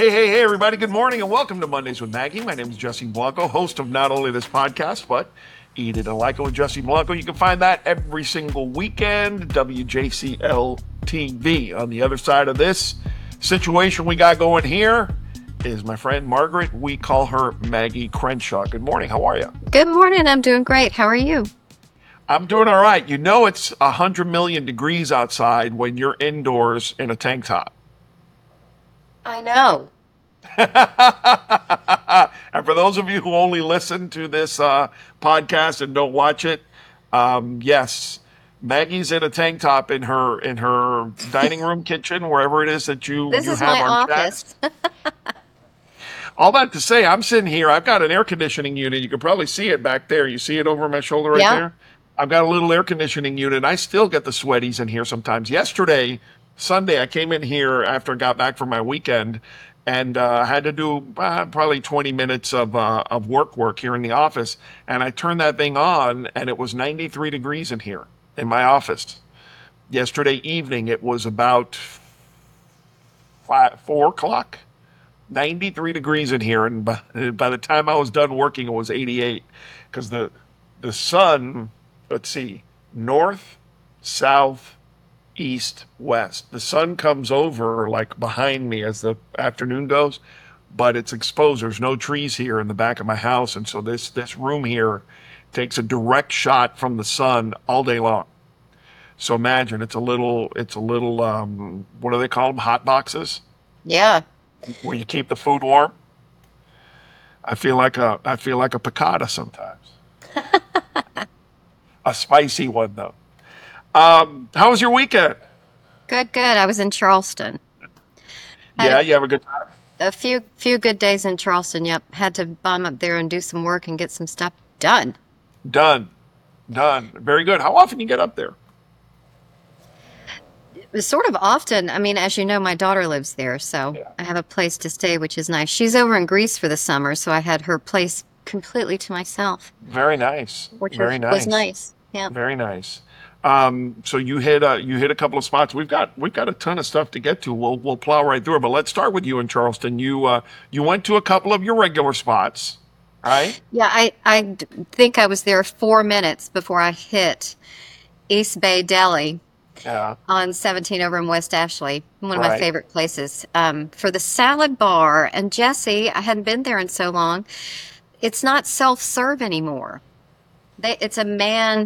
Hey, everybody. Good morning and welcome to Mondays with Maggie. My name is Jesse Blanco, host of not only this podcast, but Eat It and Like It with Jesse Blanco. You can find that every single weekend, WJCL TV. On the other side of this situation we got going here is my friend Margaret. We call her Maggie Crenshaw. Good morning. How are you? Good morning. I'm doing great. How are you? I'm doing all right. You know it's 100 million degrees outside when you're indoors in a tank top. I know. And for those of you who only listen to this podcast and don't watch it, yes, Maggie's in a tank top in her dining room, kitchen, wherever it is that This you is have my on chat. office. All that to say, I'm sitting here. I've got an air conditioning unit. You can probably see it back there. You see it over my shoulder right Yeah. there? I've got a little air conditioning unit. And I still get the sweaties in here sometimes. Yesterday, Sunday, I came in here after I got back from my weekend and had to do probably 20 minutes of work here in the office. And I turned that thing on, and it was 93 degrees in here in my office. Yesterday evening, it was about 4 o'clock. 93 degrees in here, and by the time I was done working, it was 88 because the sun, let's see, north, south, east, west. The sun comes over like behind me as the afternoon goes, but it's exposed. There's no trees here in the back of my house, and so this room here takes a direct shot from the sun all day long. So imagine it's a little what do they call them? Hot boxes Yeah. where you keep the food warm. I feel like a piccata sometimes. A spicy one though. How was your weekend? Good. I was in Charleston. Yeah, Had you have a good time. a few good days in Charleston. Yep. Had to bomb up there and do some work and get some stuff done. Done. Very good. How often you get up there? It was sort of often. I mean, as you know, my daughter lives there, so Yeah. I have a place to stay, which is nice. She's over in Greece for the summer, so I had her place completely to myself, Very nice. which Very was nice. nice. Yeah. Very nice. So you hit a couple of spots. We've got a ton of stuff to get to. We'll plow right through it. But let's start with you in Charleston. You went to a couple of your regular spots, right? Yeah, I think I was there 4 minutes before I hit East Bay Deli Yeah. on 17 over in West Ashley, one of my Right. favorite places, for the salad bar. And Jesse, I hadn't been there in so long. It's not self-serve anymore. It's a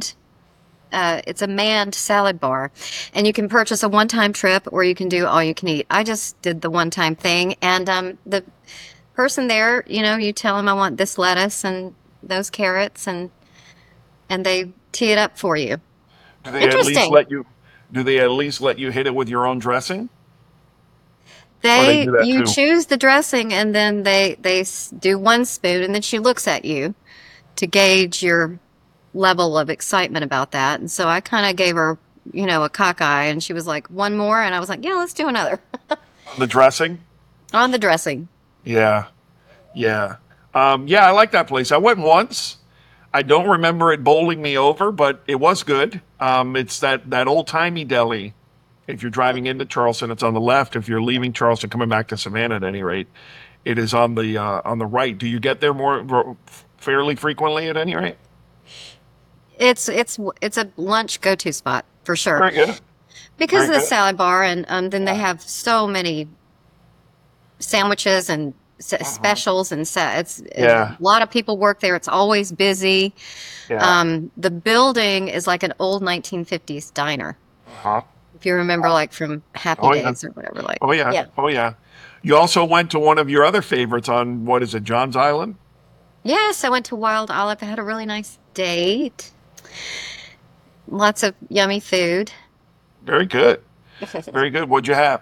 manned salad bar, and you can purchase a one-time trip, or you can do all you can eat. I just did the one-time thing, and the person there, you tell them I want this lettuce and those carrots, and they tee it up for you. Do they at least Interesting. let you? Do they at least let you hit it with your own dressing? Or they do that You too? choose the dressing, and then they do one spoon, and then she looks at you to gauge your level of excitement about that. And so I kind of gave her, a cockeye, and she was like, one more, and I was like, yeah, let's do another. The dressing? On the dressing. Yeah. Yeah. Yeah, I like that place. I went once. I don't remember it bowling me over, but it was good. It's that old-timey deli. If you're driving into Charleston, it's on the left. If you're leaving Charleston, coming back to Savannah at any rate, it is on the right. Do you get there fairly frequently at any rate? It's a lunch go-to spot for sure Very good. because Very of the good. salad bar, and then they have so many sandwiches and specials, and Yeah. a lot of people work there. It's always busy. Yeah. The building is like an old 1950s diner. Huh? If you remember, like from Happy Oh, yeah. Days or whatever, like Oh, yeah. yeah, Oh, yeah. You also went to one of your other favorites on, what is it, John's Island? yes, I went to Wild Olive. I had a really nice date. Lots of yummy food. Very good. Very good. What'd you have?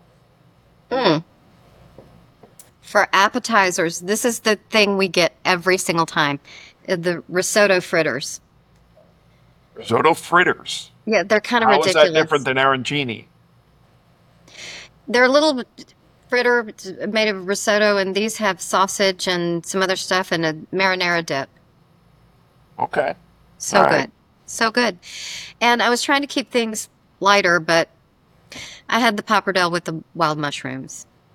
For appetizers, this is the thing we get every single time: the risotto fritters. Risotto fritters. Yeah, they're kind of How is that ridiculous. different than arancini? They're a little fritter made of risotto, and these have sausage and some other stuff and a marinara dip. Okay. So All good. right. So good. And I was trying to keep things lighter, but I had the pappardelle with the wild mushrooms.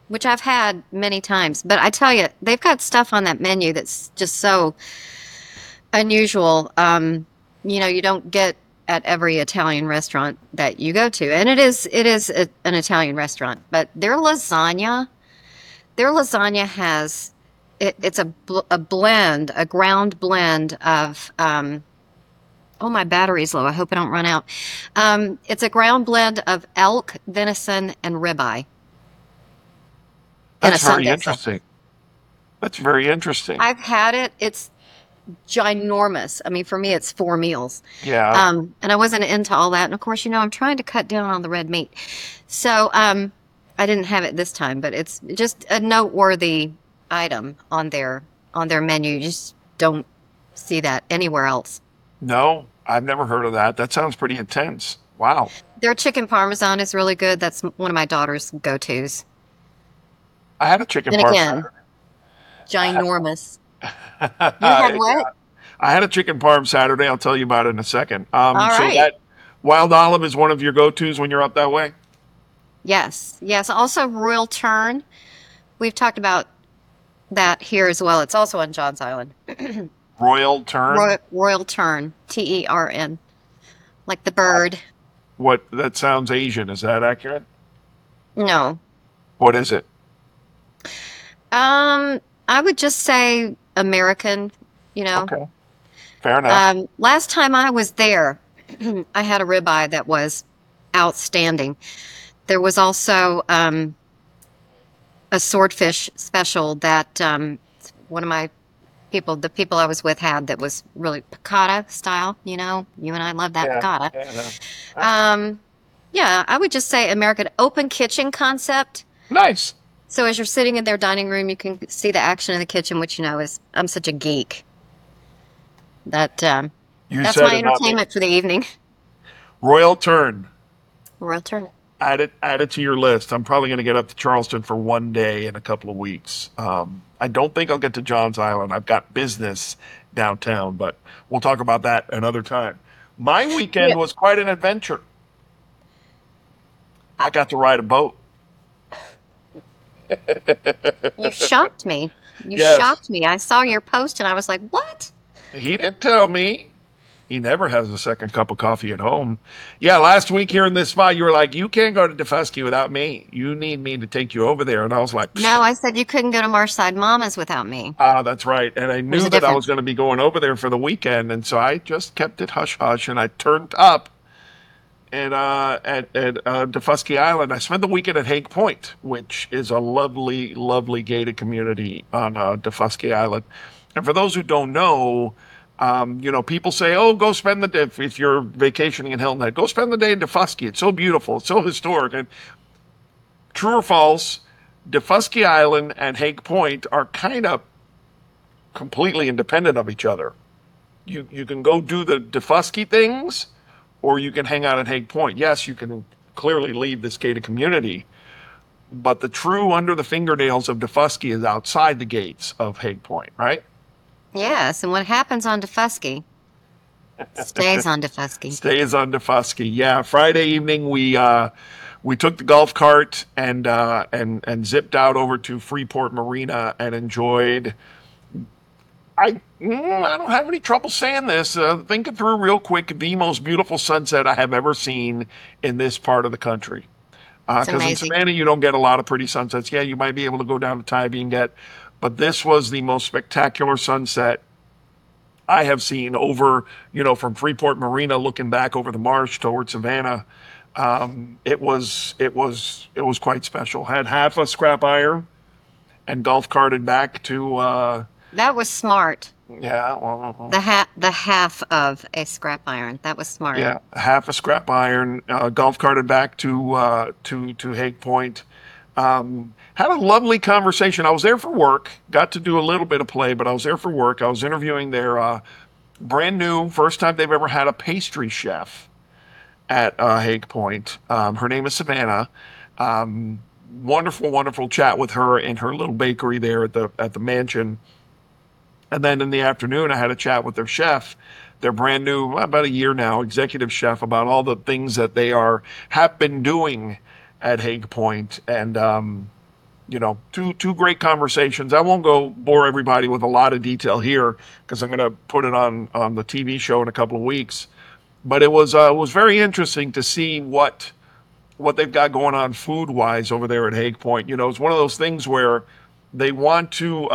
which I've had many times. But I tell you, they've got stuff on that menu that's just so unusual. You don't get at every Italian restaurant that you go to, and an Italian restaurant. But their lasagna has it's a blend, a ground blend of. Oh, my battery's low. I hope I don't run out. It's a ground blend of elk, venison, and ribeye in a That's very Sunday salad. interesting. That's very interesting. I've had it. It's ginormous. I mean, for me, it's 4 meals. Yeah. And I wasn't into all that. And of course, I'm trying to cut down on the red meat. So I didn't have it this time, but it's just a noteworthy item on their menu. You just don't see that anywhere else. No, I've never heard of that. That sounds pretty intense. Wow. Their chicken parmesan is really good. That's one of my daughter's go-tos. I had a chicken And parm. again, ginormous. You had I what? had a chicken parm Saturday. I'll tell you about it in a second. All So right. that wild olive is one of your go-tos when you're up that way? Yes. Yes. Also, Royal Tern. We've talked about that here as well. It's also on John's Island. Royal Tern? Royal Tern. Tern. Like the bird. What? That sounds Asian. Is that accurate? No. What is it? I would just say American, you know. Okay. Fair enough. Last time I was there, I had a ribeye that was outstanding. There was also a swordfish special that one of the people I was with had that was really piccata style. You and I love that Yeah. piccata. Yeah. Yeah, I would just say American open kitchen concept. Nice. So as you're sitting in their dining room, you can see the action in the kitchen, which is I'm such a geek that You that's said my it, not me. entertainment for the evening. Royal Tern. Royal Tern. Add it to your list. I'm probably going to get up to Charleston for one day in a couple of weeks. I don't think I'll get to John's Island. I've got business downtown, but we'll talk about that another time. My weekend Yeah. was quite an adventure. I got to ride a boat. You shocked me. You Yes. shocked me. I saw your post and I was like, what? He didn't tell me. He never has a second cup of coffee at home. Yeah, last week here in this spot, you were like, you can't go to Defusky without me. You need me to take you over there. And I was like, No, I said you couldn't go to Marshside Mama's without me. That's right. And I There's knew a that I difference. was going to be going over there for the weekend. And so I just kept it hush hush and I turned up at Defusky Island. I spent the weekend at Hague Point, which is a lovely, lovely gated community on Defusky Island. And for those who don't know, people say, "Oh, go spend the day if you're vacationing in Hilton Head. Go spend the day in Defusky. It's so beautiful. It's so historic." And true or false, Defusky Island and Hague Point are kind of completely independent of each other. You can go do the Defusky things, or you can hang out at Hague Point. Yes, you can clearly leave this gated community, but the true under the fingernails of Defusky is outside the gates of Hague Point, right? Yes, and what happens on Defusky stays on Defusky. Stays on Defusky. Yeah, Friday evening we took the golf cart and zipped out over to Freeport Marina and enjoyed. I don't have any trouble saying this. Thinking through real quick, the most beautiful sunset I have ever seen in this part of the country. It's Because in amazing. Savannah, you don't get a lot of pretty sunsets. Yeah, you might be able to go down to Tybee and get, but this was the most spectacular sunset I have seen over, from Freeport Marina, looking back over the marsh towards Savannah. It was quite special. Had half a scrap iron and golf carted back to. That was smart. Yeah, well, The half of a scrap iron. That was smart. yeah, half a scrap iron, golf carted back to Hague Point. Had a lovely conversation. I was there for work. Got to do a little bit of play, but I was there for work. I was interviewing their brand new, first time they've ever had a pastry chef at Hague Point. Her name is Savannah. Wonderful, wonderful chat with her in her little bakery there at the mansion. And then in the afternoon, I had a chat with their chef, their brand new, about a year now, executive chef, about all the things that they have been doing at Hague Point. And two great conversations. I won't go bore everybody with a lot of detail here because I'm going to put it on the TV show in a couple of weeks. But it was very interesting to see what they've got going on food wise over there at Hague Point. It's one of those things where they want to.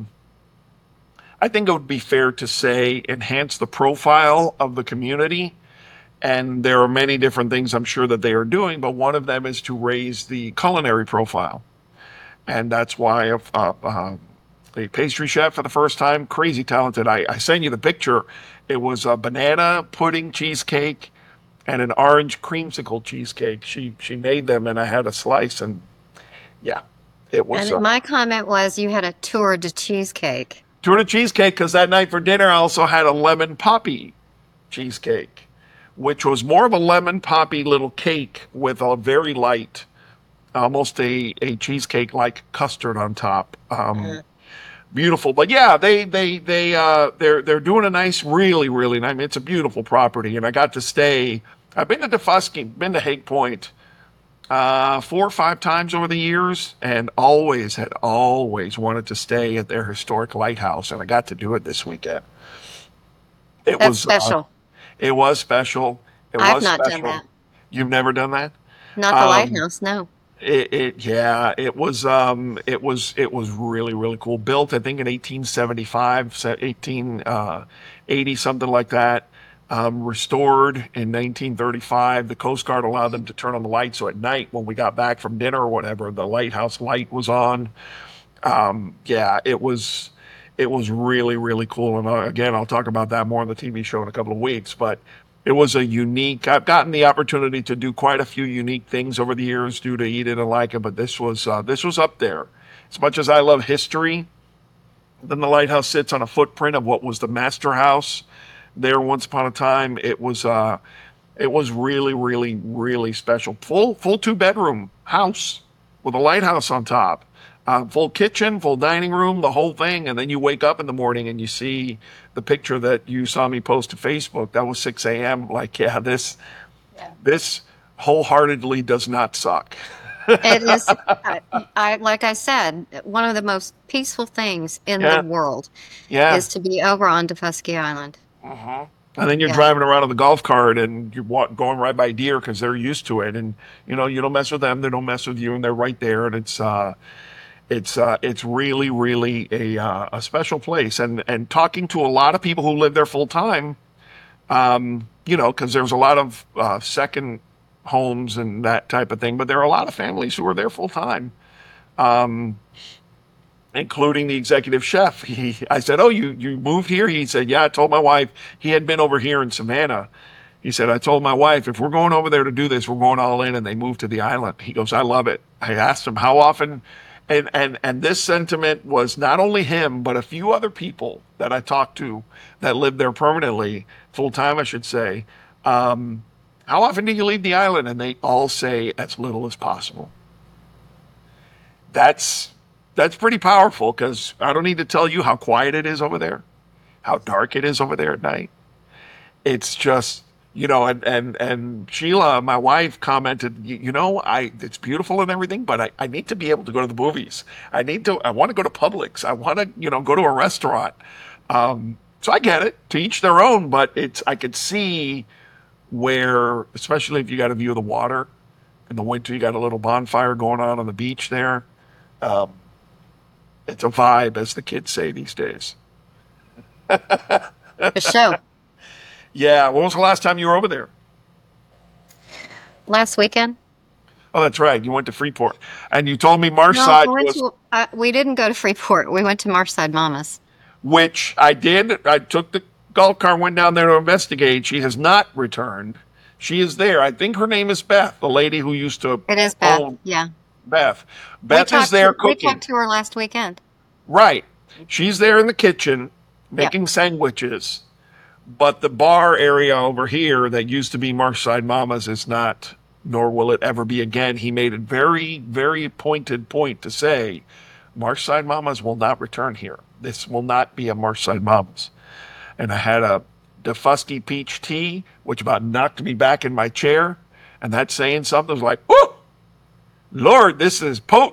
I think it would be fair to say enhance the profile of the community. And there are many different things I'm sure that they are doing, but one of them is to raise the culinary profile. And that's why a pastry chef for the first time, crazy talented. I sent you the picture. It was a banana pudding cheesecake and an orange creamsicle cheesecake. She made them, and I had a slice, and yeah, it was. And my comment was you had a tour de cheesecake. Tour de cheesecake, because that night for dinner I also had a lemon poppy cheesecake, which was more of a lemon poppy little cake with a very light, almost a cheesecake like custard on top. Beautiful, but yeah, they're doing a nice, really, really nice. I mean, it's a beautiful property, and I got to stay. I've been to Defusky, been to Hague Point 4 or 5 times over the years, and always wanted to stay at their historic lighthouse, and I got to do it this weekend. That's special. It was special. I've not done that. You've never done that? Not the lighthouse, no. It was really, really cool. Built, I think, in 1875, 1880, something like that. Restored in 1935. The Coast Guard allowed them to turn on the light, so at night when we got back from dinner or whatever, the lighthouse light was on. It was really, really cool. And again, I'll talk about that more on the TV show in a couple of weeks. But it was I've gotten the opportunity to do quite a few unique things over the years due to Edith and Leica, but this was up there. As much as I love history, then the lighthouse sits on a footprint of what was the master house there once upon a time. It was really, really, really special. Full 2-bedroom house with a lighthouse on top. Full kitchen, full dining room, the whole thing. And then you wake up in the morning and you see the picture that you saw me post to Facebook. That was 6 a.m. Like, this wholeheartedly does not suck. It is, like I said, one of the most peaceful things in the world is to be over on Defusky Island. Uh-huh. And then you're driving around on the golf cart and you're going right by deer because they're used to it. And, you don't mess with them. They don't mess with you. And they're right there. And it's really, really a special place. And talking to a lot of people who live there full time, because there's a lot of second homes and that type of thing. But there are a lot of families who are there full time, including the executive chef. I said, "Oh, you moved here?" He said, "Yeah." I told my wife. He had been over here in Savannah. He said, "I told my wife, if we're going over there to do this, we're going all in." And they moved to the island. He goes, "I love it." I asked him how often. And this sentiment was not only him, but a few other people that I talked to that lived there permanently, full time, I should say. How often do you leave the island? And they all say as little as possible. That's pretty powerful, because I don't need to tell you how quiet it is over there, how dark it is over there at night. It's just, and Sheila, my wife, commented, it's beautiful and everything, but I need to be able to go to the movies. I want to go to Publix. I want to, go to a restaurant. So I get it, to each their own, but I could see where, especially if you got a view of the water in the winter, you got a little bonfire going on the beach there. It's a vibe, as the kids say these days. For sure. Yeah. When was the last time you were over there? Last weekend. Oh, that's right. You went to Freeport. And you told me Marshside we didn't go to Freeport. We went to Marshside Mamas. Which I did. I took the golf cart, went down there to investigate. She has not returned. She is there. I think her name is Beth, the lady who used to It is Beth, yeah. Beth is there cooking. We talked to her last weekend. Right. She's there in the kitchen making sandwiches. But the bar area over here that used to be Marshside Mamas is not, nor will it ever be again. He made a very, very pointed point to say, Marshside Mamas will not return here. This will not be a Marshside Mamas. And I had a Defusky peach tea, which about knocked me back in my chair. And that's saying something. It was like, whoo! Lord, this is potent.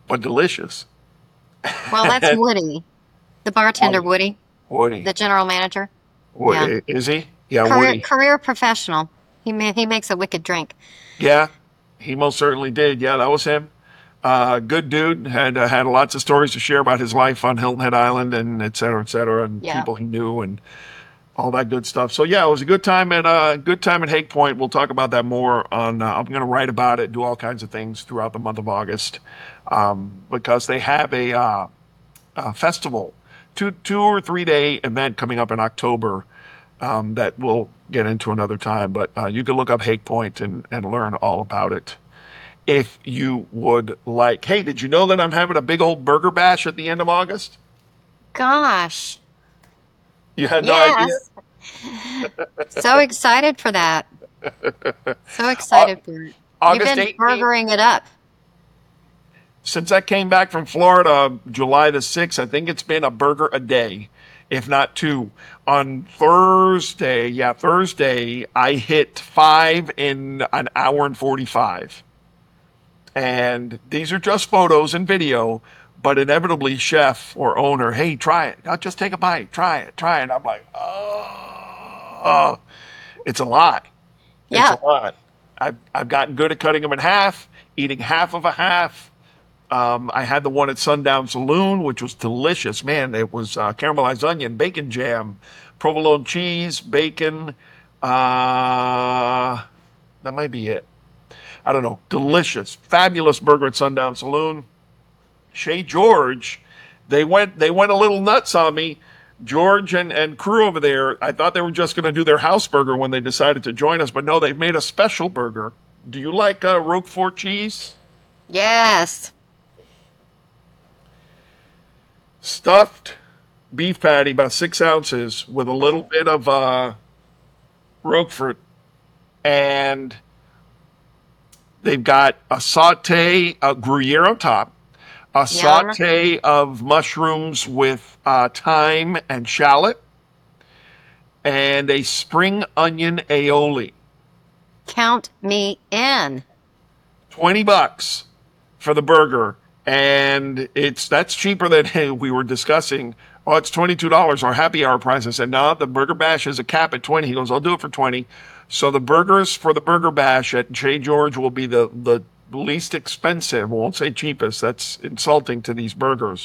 but delicious. Well, that's Woody, the bartender, Woody, Woody. the general manager. Yeah. Woody. Is he? Yeah, Career Woody. career professional. He makes a wicked drink. Yeah, he most certainly did. Yeah, that was him. Good dude. Had lots of stories to share about his life on Hilton Head Island and et cetera, and Yeah. people he knew and all that good stuff. So yeah, it was a good time at Hake Point. We'll talk about that more on. I'm going to write about it, do all kinds of things throughout the month of August, because they have a festival, 2 or 3 day event coming up in October. That we'll get into another time, but you can look up Hake Point and learn all about it if you would like. Hey, did you know that I'm having a big old burger bash at the end of August? Gosh. You had no idea? Yes. So excited for that. So Au- excited for it. You've August been 18th. burgering it up. Since I came back from Florida, July the 6th, I think it's been a burger a day, if not two. On Thursday, I hit 5 in an hour and 45. And these are just photos and video, but inevitably, chef or owner, hey, try it. Now just take a bite. Try it. Try it. I'm like, oh, it's a lot. It's Yeah. a lot. I've gotten good at cutting them in half, eating half of a half. I had the one at Sundown Saloon, which was delicious. Man, it was caramelized onion, bacon jam, provolone cheese, bacon. That might be it. I don't know. Delicious, fabulous burger at Sundown Saloon. Chez George, they went a little nuts on me. George and crew over there, I thought they were just going to do their house burger when they decided to join us, but no, they've made a special burger. Do you like Roquefort cheese? Yes. Stuffed beef patty, about 6 ounces, with a little bit of Roquefort, and they've got a saute, a Gruyere on top, a Yum. saute of mushrooms with thyme and shallot, and a spring onion aioli. Count me in. $20 for the burger, and that's cheaper than we were discussing. Oh, it's $22 our happy hour price. I said, no, the burger bash is a cap at 20. He goes, I'll do it for 20. So the burgers for the burger bash at Chez George will be the least expensive. I won't say cheapest. That's insulting to these burgers.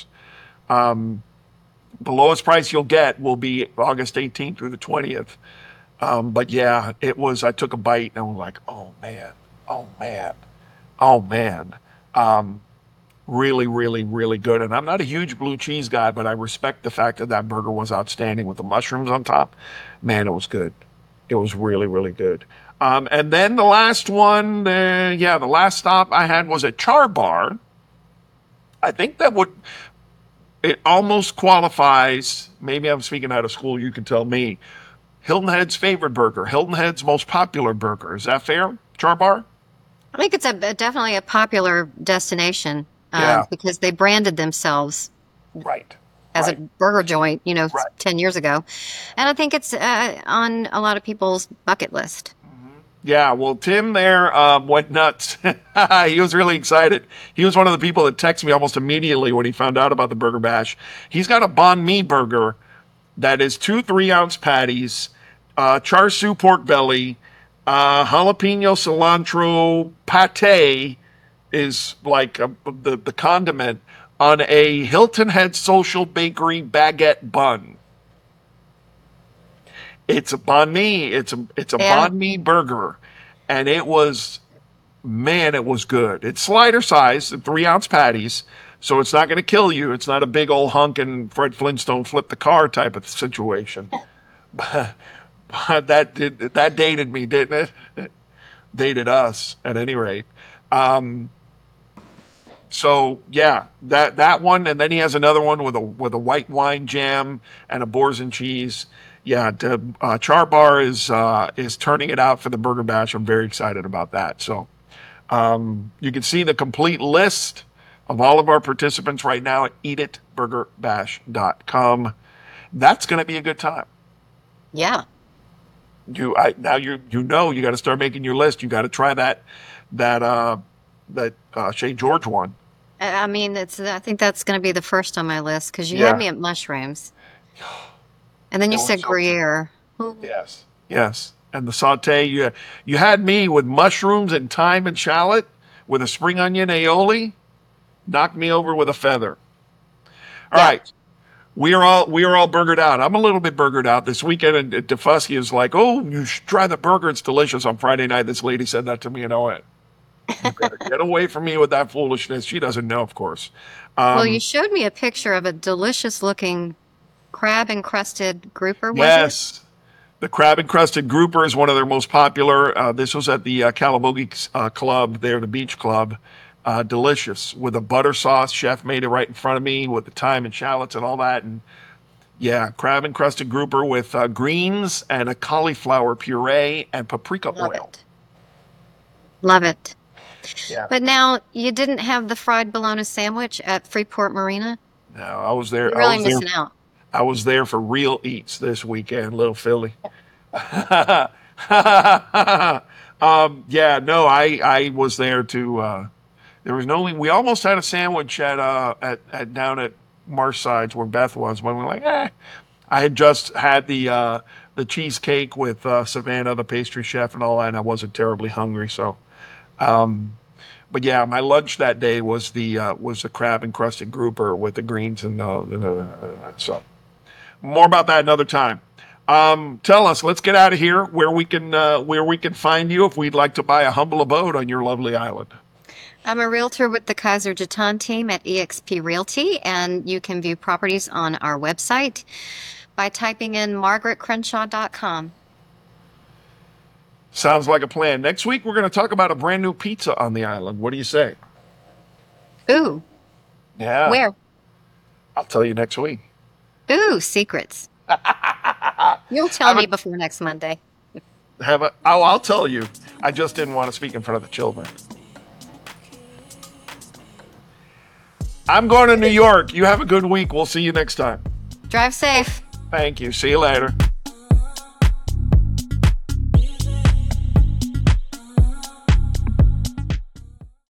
The lowest price you'll get will be August 18th through the 20th. But yeah, it was, I took a bite and I was like, oh man, oh man, oh man. Really, really, really good. And I'm not a huge blue cheese guy, but I respect the fact that that burger was outstanding with the mushrooms on top. Man, it was good. It was really, really good. And then the last one, the last stop I had was at Char Bar. I think it almost qualifies, maybe I'm speaking out of school, you can tell me, Hilton Head's favorite burger, Hilton Head's most popular burger. Is that fair, Char Bar? I think it's definitely a popular destination Yeah. because they branded themselves Right. as a Right. burger joint, Right. 10 years ago. And I think it's on a lot of people's bucket list. Yeah, well, Tim there went nuts. He was really excited. He was one of the people that texted me almost immediately when he found out about the Burger Bash. He's got a banh mi burger that is 2 3-ounce patties, char siu pork belly, jalapeno cilantro pate is like the condiment on a Hilton Head Social Bakery baguette bun. It's a banh mi. It's a Yeah. banh mi burger, and it was, man, it was good. It's slider size, 3-ounce patties, so it's not going to kill you. It's not a big old hunk and Fred Flintstone flip the car type of situation. But that dated me, didn't it? Dated us at any rate. So yeah, that one, and then he has another one with a white wine jam and a boars and cheese. Yeah, Char Bar is turning it out for the Burger Bash. I'm very excited about that. So you can see the complete list of all of our participants right now at eatitburgerbash.com. That's going to be a good time. Yeah. You got to start making your list. You got to try that Chez George one. I mean, I think that's going to be the first on my list because you had Yeah, me at mushrooms, and then it you was said so good. Gruyere. Yes, yes. And the saute, you had me with mushrooms and thyme and shallot with a spring onion aioli. Knocked me over with a feather. All Yeah. right. We are all burgered out. I'm a little bit burgered out this weekend, and Defusky is like, "Oh, you should try the burger. It's delicious." On Friday night, this lady said that to me, and I went, "You better get away from me with that foolishness." She doesn't know, of course. Well, you Um, showed me a picture of a delicious looking crab encrusted grouper, was it? yes, the crab encrusted grouper is one of their most popular. This was at the Calabogie Club, there, the beach club. Delicious with a butter sauce. Chef made it right in front of me with the thyme and shallots and all that, and yeah, crab encrusted grouper with greens and a cauliflower puree and paprika Love oil. it. Love it. Yeah. But now you didn't have the fried bologna sandwich at Freeport Marina. No, I was there. You're I really was there. missing out. I was there for real eats this weekend, little Philly. Yeah, no, I was there to. There was no. We almost had a sandwich at down at Marshsides where Beth was, when we were like, eh. I had just had the cheesecake with Savannah, the pastry chef, and all that, and I wasn't terribly hungry. So, but yeah, my lunch that day was the crab encrusted grouper with the greens so more about that another time. Tell us, let's get out of here where we can find you if we'd like to buy a humble abode on your lovely island. I'm a realtor with the Kaiser Jeton team at eXp Realty, and you can view properties on our website by typing in margaretcrenshaw.com. Sounds like a plan. Next week we're going to talk about a brand new pizza on the island. What do you say? Ooh, Yeah, where? I'll tell you next week. Ooh, secrets. You'll tell Have me a, before next Monday. I'll tell you. I just didn't want to speak in front of the children. I'm going to New York. You have a good week. We'll see you next time. Drive safe. Thank you. See you later.